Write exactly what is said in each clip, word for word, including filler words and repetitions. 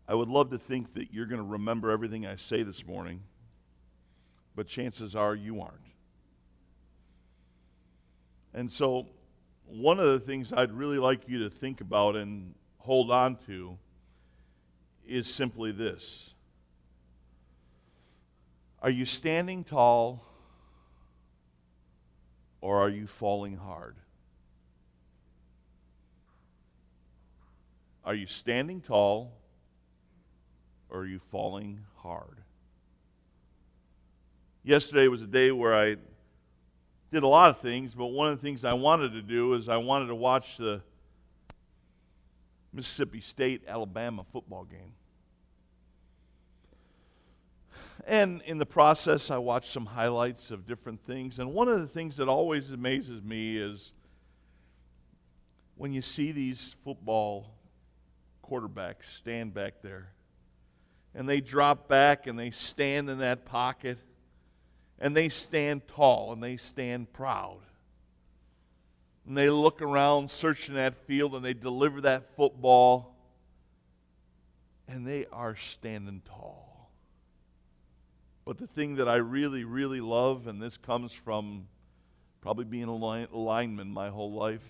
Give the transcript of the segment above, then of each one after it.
I would love to think that you're going to remember everything I say this morning, but chances are you aren't. And so, one of the things I'd really like you to think about and hold on to is simply this. Are you standing tall or are you falling hard? Are you standing tall or are you falling hard? Yesterday was a day where I did a lot of things, but one of the things I wanted to do is I wanted to watch the Mississippi State-Alabama football game. And in the process, I watched some highlights of different things. And one of the things that always amazes me is when you see these football quarterbacks stand back there. And they drop back and they stand in that pocket. And they stand tall and they stand proud. And they look around searching that field and they deliver that football. And they are standing tall. But the thing that I really, really love, and this comes from probably being a lineman my whole life,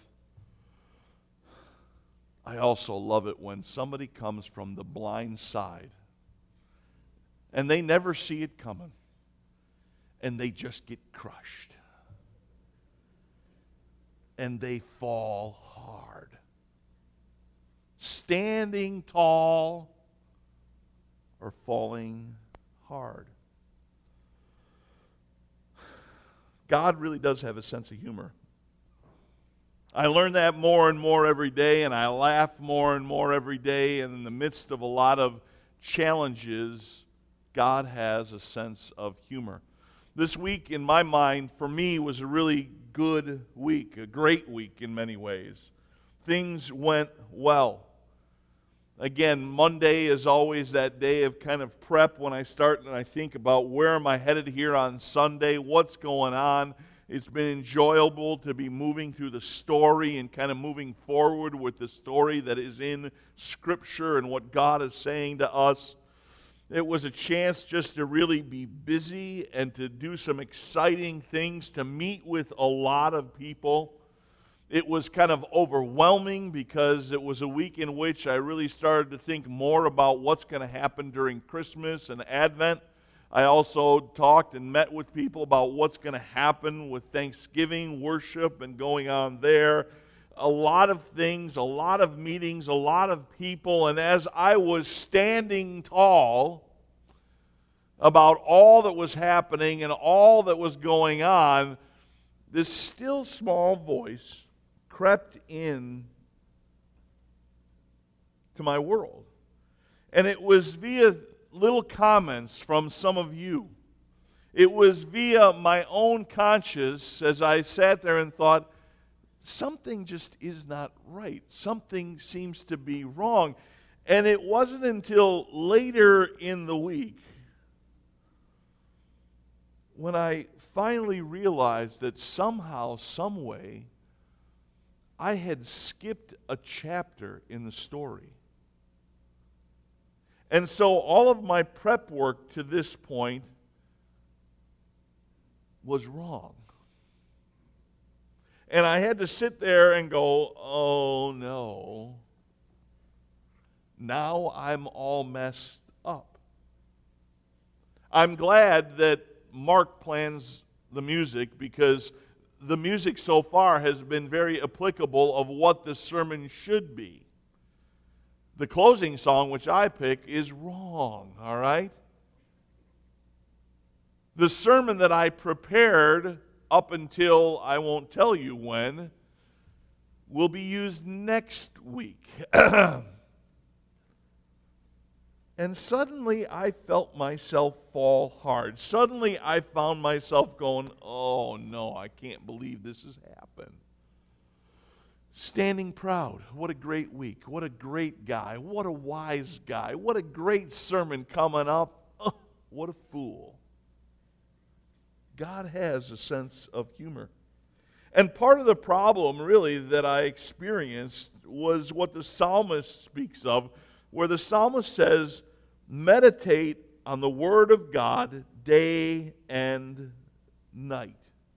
I also love it when somebody comes from the blind side and they never see it coming and they just get crushed and they fall hard. Standing tall or falling hard. God really does have a sense of humor. I learn that more and more every day, and I laugh more and more every day, and in the midst of a lot of challenges, God has a sense of humor. This week, in my mind, for me, was a really good week, a great week in many ways. Things went well. Again, Monday is always that day of kind of prep when I start and I think about where am I headed here on Sunday, what's going on. It's been enjoyable to be moving through the story and kind of moving forward with the story that is in Scripture and what God is saying to us. It was a chance just to really be busy and to do some exciting things, to meet with a lot of people. It was kind of overwhelming because it was a week in which I really started to think more about what's going to happen during Christmas and Advent. I also talked and met with people about what's going to happen with Thanksgiving worship and going on there. A lot of things, a lot of meetings, a lot of people. And as I was standing tall about all that was happening and all that was going on, this still small voice crept in to my world. And it was via little comments from some of you. It was via my own conscience as I sat there and thought, something just is not right. Something seems to be wrong. And it wasn't until later in the week when I finally realized that somehow, some way, I had skipped a chapter in the story. And so all of my prep work to this point was wrong. And I had to sit there and go, oh no, now I'm all messed up. I'm glad that Mark plans the music because the music so far has been very applicable of what the sermon should be. The closing song, which I pick, is wrong, all right? The sermon that I prepared up until I won't tell you when will be used next week. And suddenly I felt myself fall hard. Suddenly I found myself going, oh no, I can't believe this has happened. Standing proud. What a great week. What a great guy. What a wise guy. What a great sermon coming up. Oh, what a fool. God has a sense of humor. And part of the problem, really, that I experienced was what the psalmist speaks of. where the psalmist says, meditate on the Word of God day and night.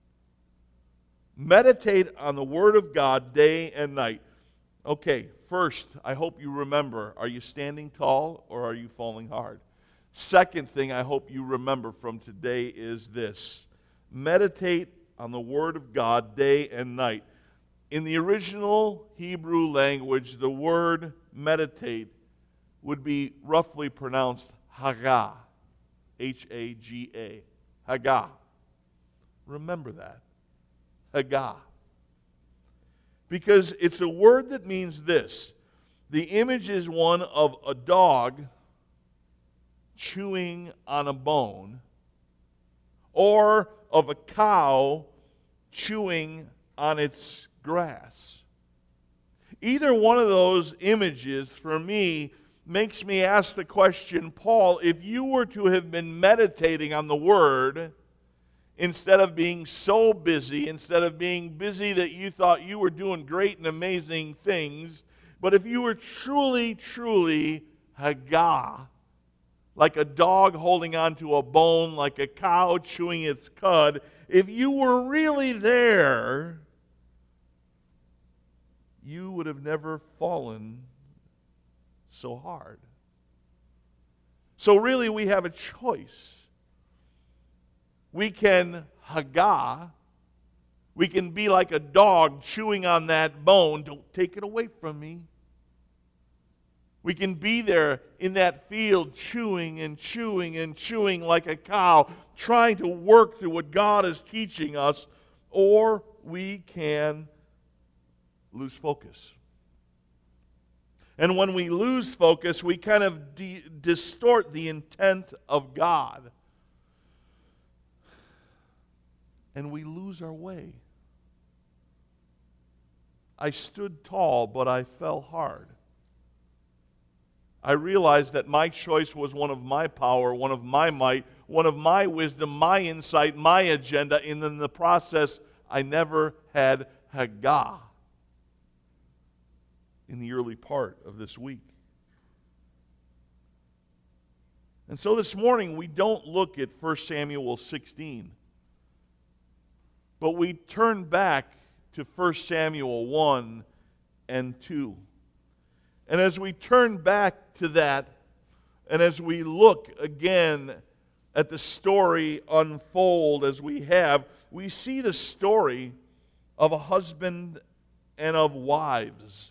Meditate on the Word of God day and night. Okay, first, I hope you remember, are you standing tall or are you falling hard? Second thing I hope you remember from today is this. Meditate on the Word of God day and night. In the original Hebrew language, the word meditate would be roughly pronounced Hagah, H A G A, Hagah. Remember that, Hagah. Because it's a word that means this. The image is one of a dog chewing on a bone, or of a cow chewing on its grass. Either one of those images, for me, makes me ask the question, Paul, if you were to have been meditating on the Word, instead of being so busy, instead of being busy that you thought you were doing great and amazing things, but if you were truly, truly Hagah, like a dog holding onto a bone, like a cow chewing its cud, if you were really there, you would have never fallen so hard. So really we have a choice. We can Hagah, we can be like a dog chewing on that bone, don't take it away from me. We can be there in that field chewing and chewing and chewing like a cow, trying to work through what God is teaching us, or we can lose focus. And when we lose focus, we kind of de- distort the intent of God. And we lose our way. I stood tall, but I fell hard. I realized that my choice was one of my power, one of my might, one of my wisdom, my insight, my agenda, and in the process, I never had Hagah in the early part of this week. And so this morning, we don't look at First Samuel sixteen, but we turn back to First Samuel one and two. And as we turn back to that, and as we look again at the story unfold as we have, we see the story of a husband and of wives.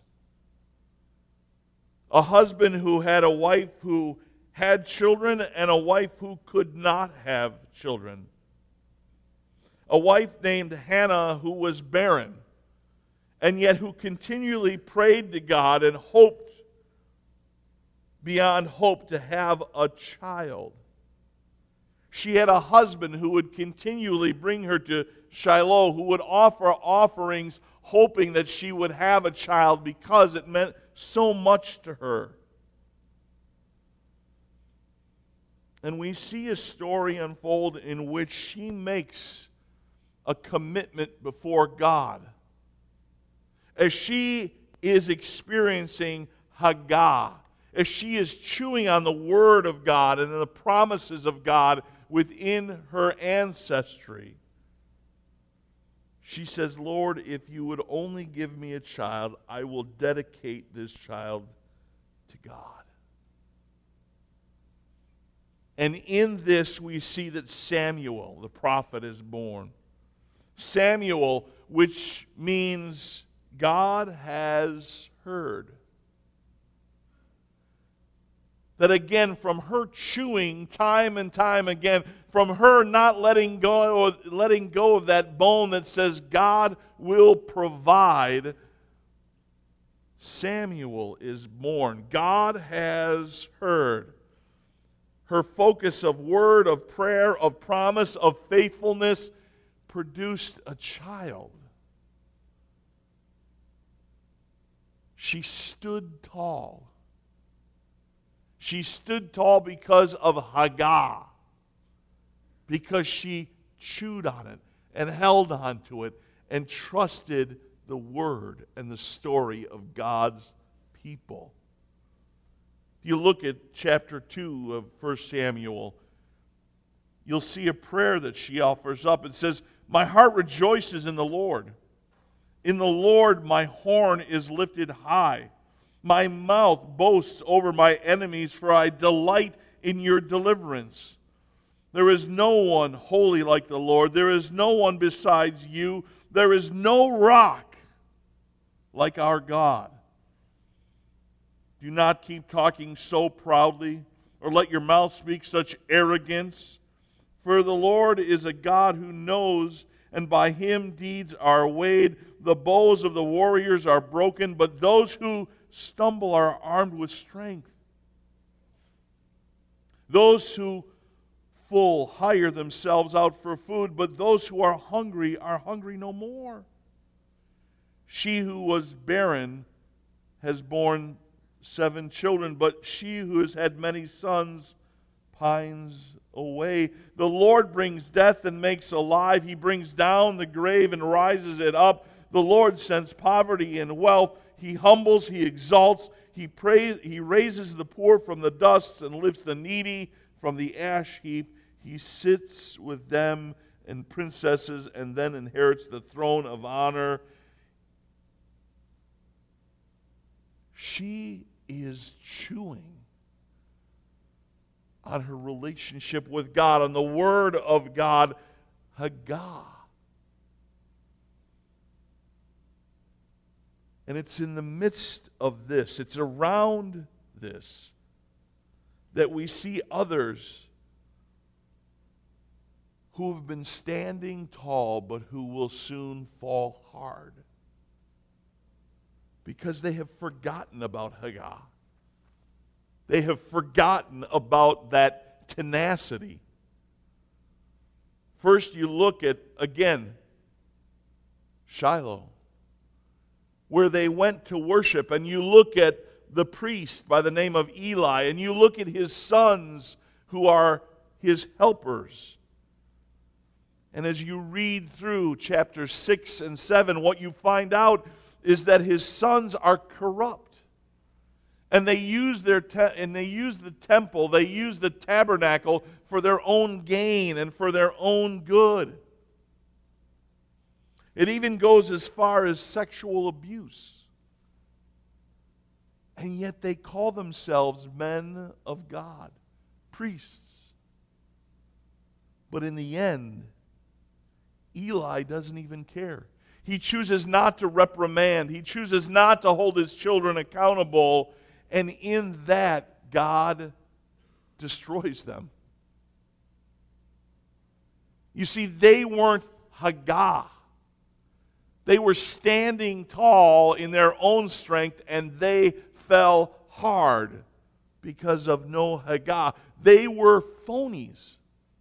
A husband who had a wife who had children and a wife who could not have children. A wife named Hannah who was barren, and yet who continually prayed to God and hoped beyond hope to have a child. She had a husband who would continually bring her to Shiloh, who would offer offerings hoping that she would have a child because it meant so much to her. And we see a story unfold in which she makes a commitment before God. As she is experiencing Hagah, as she is chewing on the Word of God and the promises of God within her ancestry, she says, Lord, if you would only give me a child, I will dedicate this child to God. And in this we see that Samuel, the prophet, is born. Samuel, which means God has heard. That again, from her chewing time and time again, from her not letting go, or letting go of that bone that says God will provide, Samuel is born. God has heard. Her focus of word, of prayer, of promise, of faithfulness produced a child. She stood tall. She stood tall because of Hagah, because she chewed on it and held on to it and trusted the word and the story of God's people. If you look at chapter two of First Samuel, you'll see a prayer that she offers up. It says, "My heart rejoices in the Lord. In the Lord my horn is lifted high. My mouth boasts over my enemies, for I delight in your deliverance. There is no one holy like the Lord. There is no one besides you. There is no rock like our God. Do not keep talking so proudly, or let your mouth speak such arrogance. For the Lord is a God who knows, and by him deeds are weighed. The bows of the warriors are broken, but those who stumble are armed with strength. Those who full hire themselves out for food, but those who are hungry are hungry no more. She who was barren has borne seven children, but she who has had many sons pines away. The Lord brings death and makes alive. He brings down the grave and rises it up. The Lord sends poverty and wealth. He humbles, he exalts. He prays, he raises the poor from the dust and lifts the needy from the ash heap. He sits with them and princesses and then inherits the throne of honor. She is chewing on her relationship with God, on the Word of God, Haggah. And it's in the midst of this, it's around this, that we see others who have been standing tall but who will soon fall hard because they have forgotten about Haggah. They have forgotten about that tenacity. First, you look at, again, Shiloh, where they went to worship, and you look at the priest by the name of Eli, and you look at his sons who are his helpers. And as you read through chapters six and seven, what you find out is that his sons are corrupt. And they use their te- and they use the temple, they use the tabernacle for their own gain and for their own good. It even goes as far as sexual abuse. And yet they call themselves men of God, priests. But in the end, Eli doesn't even care. He chooses not to reprimand. He chooses not to hold his children accountable. And in that, God destroys them. You see, they weren't Haggah. They were standing tall in their own strength, and they fell hard because of no Haggah. They were phonies.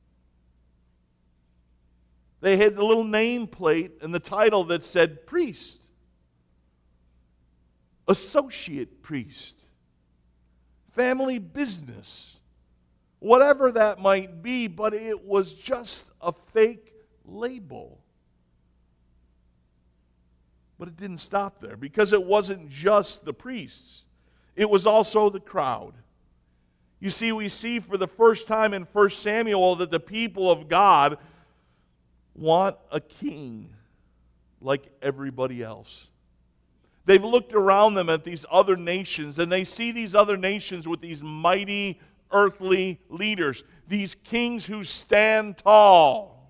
They had the little nameplate and the title that said priest, associate priest, family business, whatever that might be, but it was just a fake label. But it didn't stop there, because it wasn't just the priests. It was also the crowd. You see, we see for the first time in First Samuel that the people of God want a king like everybody else. They've looked around them at these other nations, and they see these other nations with these mighty earthly leaders, these kings who stand tall.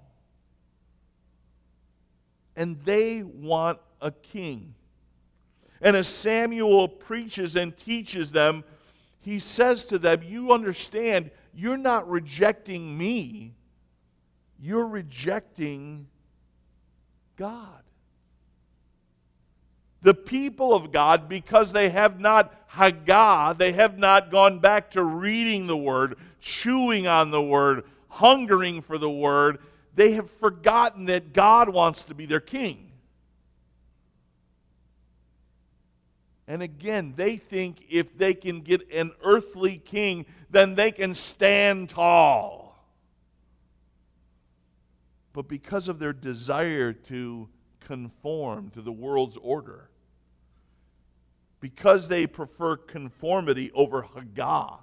And they want a king. And as Samuel preaches and teaches them, he says to them, you understand, you're not rejecting me. You're rejecting God. The people of God, because they have not Haggah, they have not gone back to reading the Word, chewing on the Word, hungering for the Word, they have forgotten that God wants to be their king. And again, they think if they can get an earthly king, then they can stand tall. But because of their desire to conform to the world's order, because they prefer conformity over Haggah,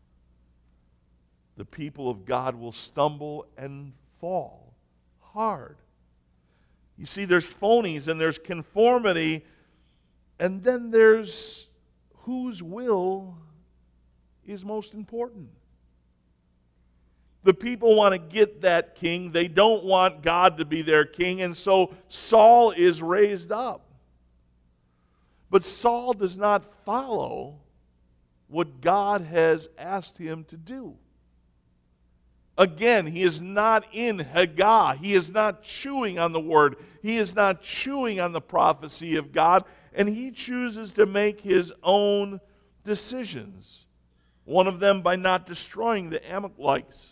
the people of God will stumble and fall hard. You see, there's phonies and there's conformity, and then there's whose will is most important. The people want to get that king. They don't want God to be their king, and so Saul is raised up. But Saul does not follow what God has asked him to do. Again, he is not in Haggah. He is not chewing on the word. He is not chewing on the prophecy of God, and he chooses to make his own decisions. One of them by not destroying the Amalekites.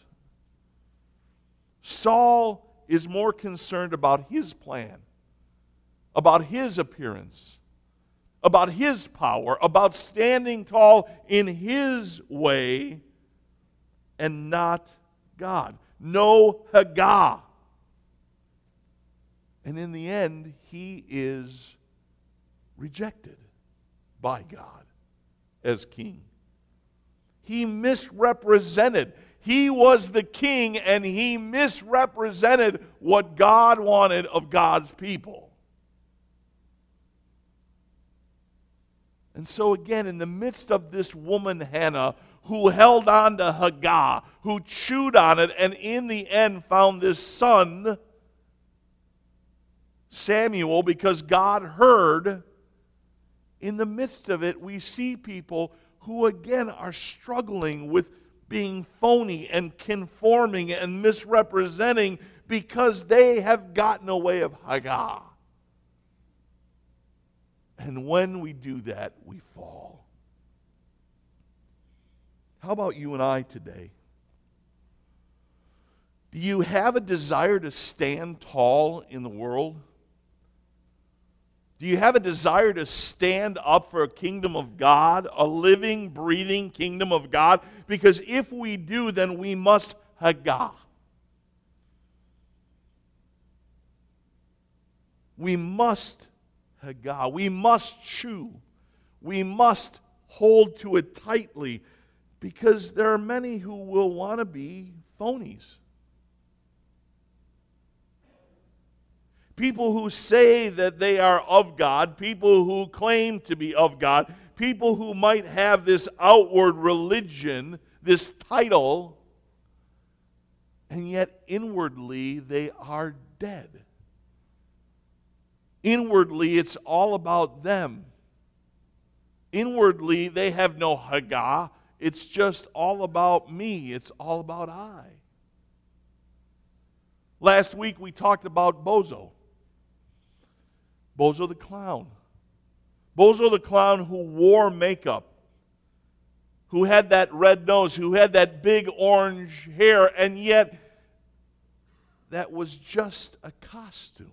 Saul is more concerned about his plan, about his appearance, about his power, about standing tall in his way, and not God. No Haggah. And in the end, he is rejected by God as king. He misrepresented. He was the king, and he misrepresented what God wanted of God's people. And so again, in the midst of this woman, Hannah, who held on to Haggah, who chewed on it, and in the end found this son, Samuel, because God heard, in the midst of it, we see people who again are struggling with being phony and conforming and misrepresenting because they have gotten away of Haggah. And when we do that, we fall. How about you and I today? Do you have a desire to stand tall in the world? Do you have a desire to stand up for a kingdom of God, a living, breathing kingdom of God? Because if we do, then we must Haggah. We must Haggah. We must chew. We must hold to it tightly, because there are many who will want to be phonies. People who say that they are of God, people who claim to be of God, people who might have this outward religion, this title, and yet inwardly they are dead. Inwardly, it's all about them. Inwardly, they have no Haggah. It's just all about me. It's all about I. Last week, we talked about Bozo. Bozo the clown. Bozo the clown who wore makeup, who had that red nose, who had that big orange hair, and yet that was just a costume.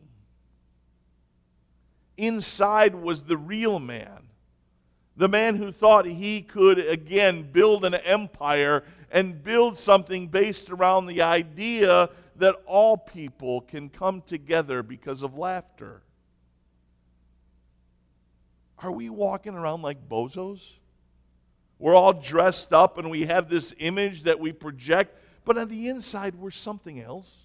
Inside was the real man. The man who thought he could, again, build an empire and build something based around the idea that all people can come together because of laughter. Are we walking around like bozos? We're all dressed up and we have this image that we project, but on the inside we're something else.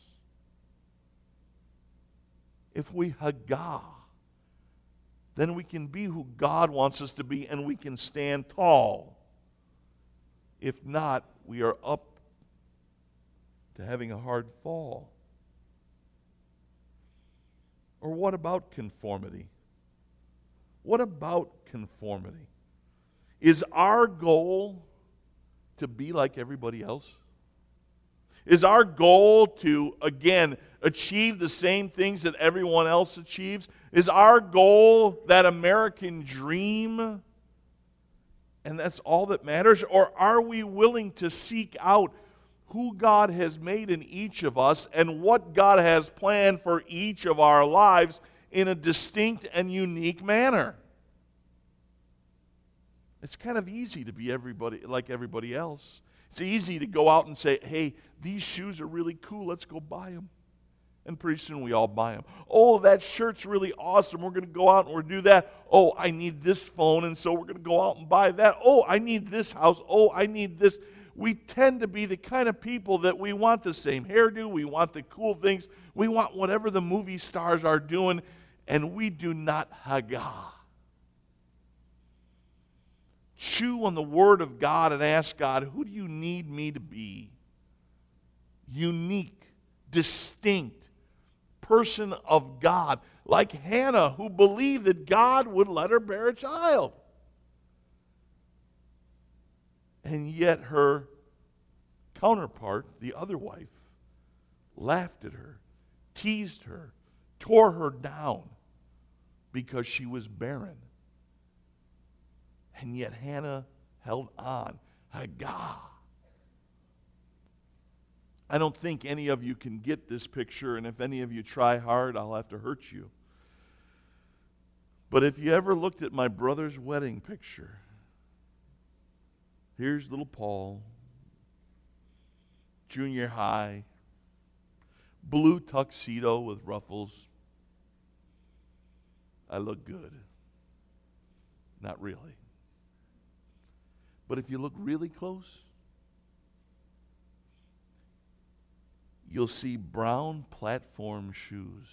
If we Haggah, then we can be who God wants us to be, and we can stand tall. If not, we are up to having a hard fall. Or what about conformity? What about conformity? Is our goal to be like everybody else? Is our goal to, again, achieve the same things that everyone else achieves? Is our goal that American dream, and that's all that matters? Or are we willing to seek out who God has made in each of us and what God has planned for each of our lives in a distinct and unique manner? It's kind of easy to be everybody like everybody else. It's easy to go out and say, hey, these shoes are really cool, let's go buy them. And pretty soon we all buy them. Oh, that shirt's really awesome. We're going to go out and we're going to do that. Oh, I need this phone, and so we're going to go out and buy that. Oh, I need this house. Oh, I need this. We tend to be the kind of people that we want the same hairdo. We want the cool things. We want whatever the movie stars are doing, and we do not Haggah. Chew on the Word of God and ask God, who do you need me to be? Unique, distinct person of God, like Hannah, who believed that God would let her bear a child. And yet her counterpart, the other wife, laughed at her, teased her, tore her down because she was barren. And yet Hannah held on. Haggah. I don't think any of you can get this picture, and if any of you try hard, I'll have to hurt you. But if you ever looked at my brother's wedding picture, here's little Paul, junior high, blue tuxedo with ruffles. I look good. Not really. But if you look really close, you'll see brown platform shoes.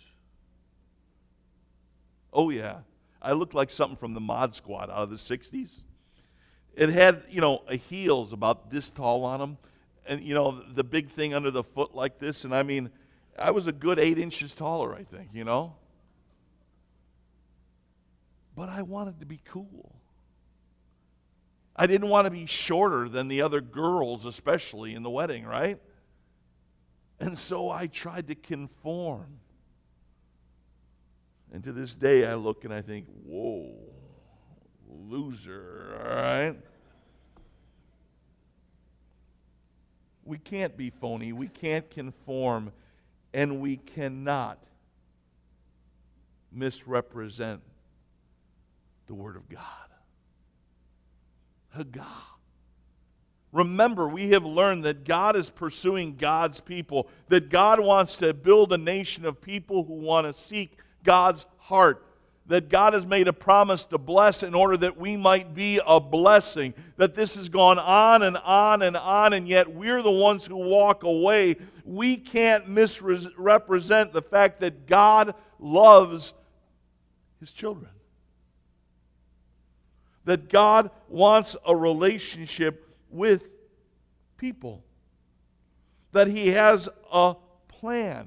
Oh yeah, I look like something from the Mod Squad out of the sixties. It had, you know, a heels about this tall on them, and, you know, the big thing under the foot like this, and I mean, I was a good eight inches taller, I think, you know. But I wanted to be cool. I didn't want to be shorter than the other girls, especially in the wedding, right? And so I tried to conform. And to this day, I look and I think, whoa, loser, all right? We can't be phony. We can't conform. And we cannot misrepresent the Word of God. Haggah. Remember, we have learned that God is pursuing God's people, that God wants to build a nation of people who want to seek God's heart, that God has made a promise to bless in order that we might be a blessing, that this has gone on and on and on, and yet we're the ones who walk away. We can't misrepresent the fact that God loves His children, that God wants a relationship with people, that He has a plan,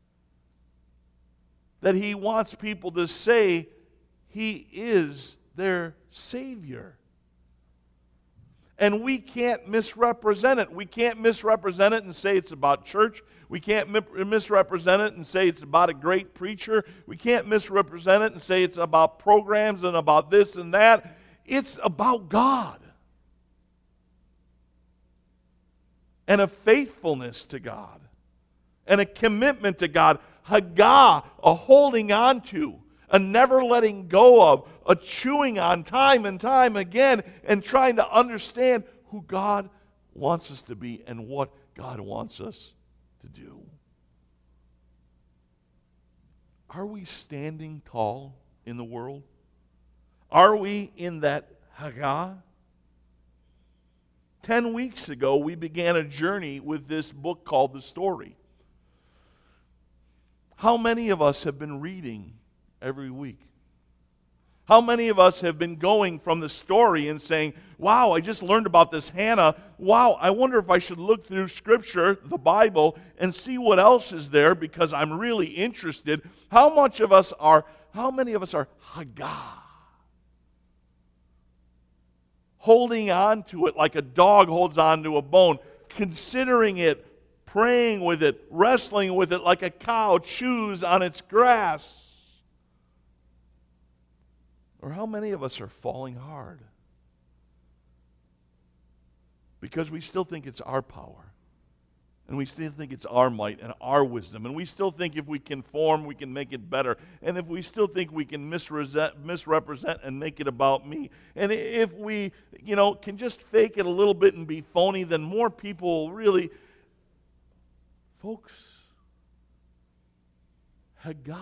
that He wants people to say He is their Savior. And we can't misrepresent it. We can't misrepresent it and say it's about church. We can't misrepresent it and say it's about a great preacher. We can't misrepresent it and say it's about programs and about this and that. It's about God. And a faithfulness to God. And a commitment to God. Haggah, a holding on to, a never letting go of, a chewing on time and time again, and trying to understand who God wants us to be and what God wants us to do. Are we standing tall in the world? Are we in that Haggah? Ten weeks ago, we began a journey with this book called The Story. How many of us have been reading every week? How many of us have been going from the story and saying, wow, I just learned about this Hannah. Wow, I wonder if I should look through Scripture, the Bible, and see what else is there because I'm really interested. How much of us are, how many of us are Haggah? Holding on to it like a dog holds on to a bone, considering it, praying with it, wrestling with it like a cow chews on its grass. Or how many of us are falling hard because we still think it's our power, and we still think it's our might and our wisdom, and we still think if we conform, we can make it better, and if we still think we can misrepresent, misrepresent and make it about me, and if we, you know, can just fake it a little bit and be phony, then more people really, folks, Hagar.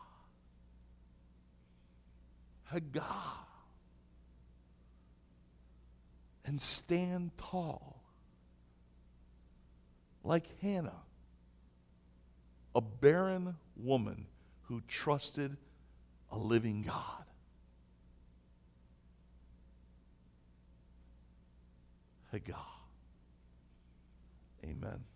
Hagar. And stand tall. Like Hannah, a barren woman who trusted a living God. Hagar. Amen.